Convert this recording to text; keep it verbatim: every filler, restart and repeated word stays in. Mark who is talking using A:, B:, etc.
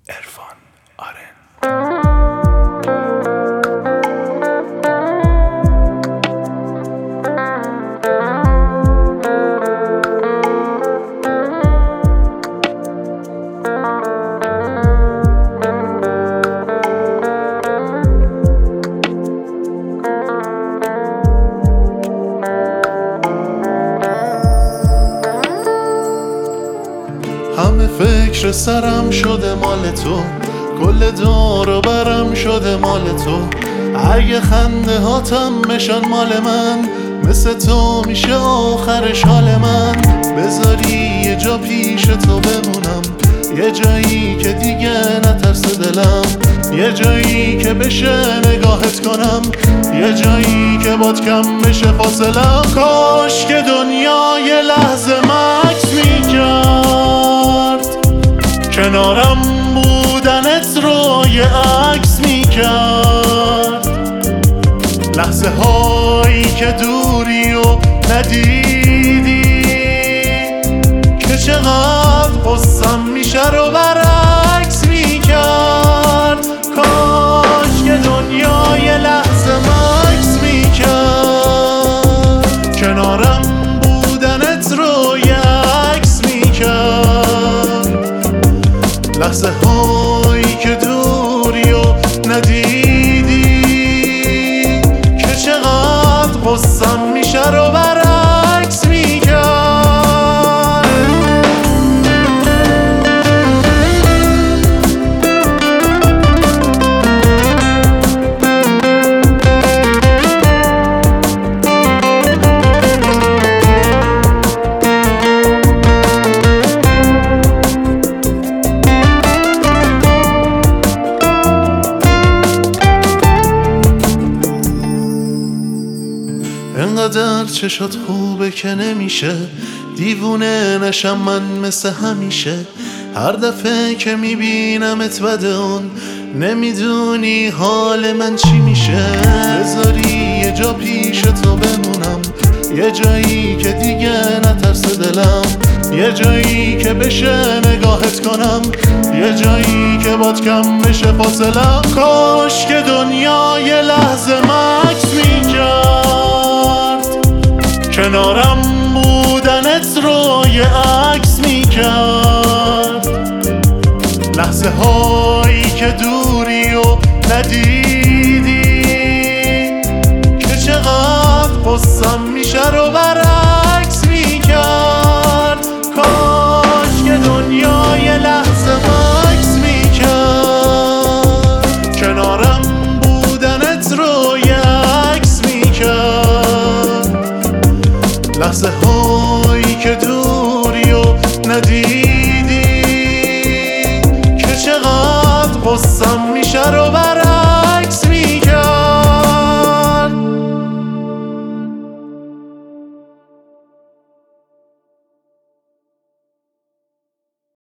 A: عرفان آرن.
B: همه فکر سرم شده مال تو، کل دور و برم شده مال تو. اگه خنده هاتم بشن مال من، مثل تو میشه آخرش حال من. بذاری یه جا پیش تو بمونم، یه جایی که دیگه نترسه دلم، یه جایی که بشه نگاهت کنم، یه جایی که باد کم بشه فاصلم. کاش که دنیا یه لحظه مکس میکرد، کنارم بودنت رو یه عکس میکرد. لحظه هایی که دوری و ندیدی، که چقدر قصم میشه رو برعکس میکرد. کاش که دنیا یه لحظه مکس میکرد، کنارم بودنت رو یه عکس میکرد. لحظه هایی که دوری و ندیدی، که چقدر قصم میشه رو برعکس میکرد. انقدر چشات خوبه که نمیشه دیوونه نشم من مثل همیشه. هر دفعه که میبینمت بده اون، نمیدونی حال من چی میشه. بذاری یه جا پیش تو بمونم، یه جایی که دیگه نترسه دلم، یه جایی که بشه نگاهت کنم، یه جایی که باد کم بشه فاصلم. کاش که دنیا یه لحظه مکس میکرد، کنارم بودنت رو یه عکس میکرد. لحظه هایی که دوری و ندیدی، که چقدر قصم میشه رو بر